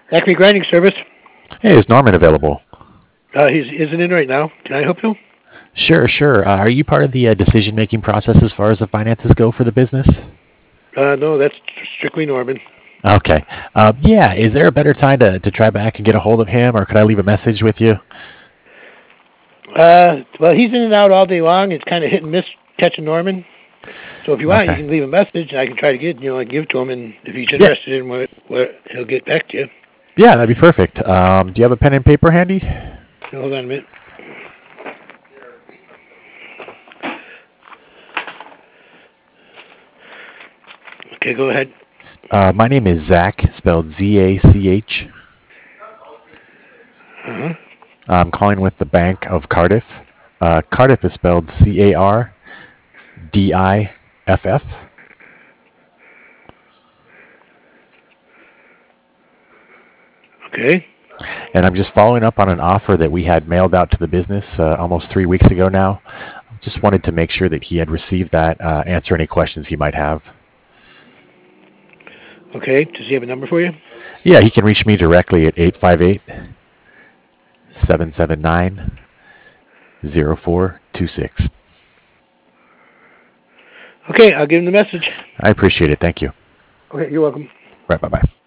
Acme Grinding Service. Hey, is Norman available? He isn't in right now. Can I help you? Sure, sure. Are you part of the decision-making process as far as the finances go for the business? No, that's strictly Norman. Okay. Yeah, is there a better time to try back and get a hold of him, or could I leave a message with you? Well, he's in and out all day long. It's kind of hit and miss catching Norman. So if you want, you Okay. can leave a message, and I can try to get, give it to him, and if he's Yeah, interested in what he'll get back to you. yeah, that'd be perfect. Do you have a pen and paper handy? Hold on a minute. Okay, go ahead. My name is Zach, spelled Z-A-C-H. Uh-huh. I'm calling with the Bank of Cardiff. Cardiff is spelled Cardiff. Okay. And I'm just following up on an offer that we had mailed out to the business almost 3 weeks ago now. Just wanted to make sure that he had received that, answer any questions he might have. Okay. Does he have a number for you? Yeah, he can reach me directly at 858-779-0426. Okay, I'll give him the message. I appreciate it. Thank you. Okay, you're welcome. Right, bye-bye.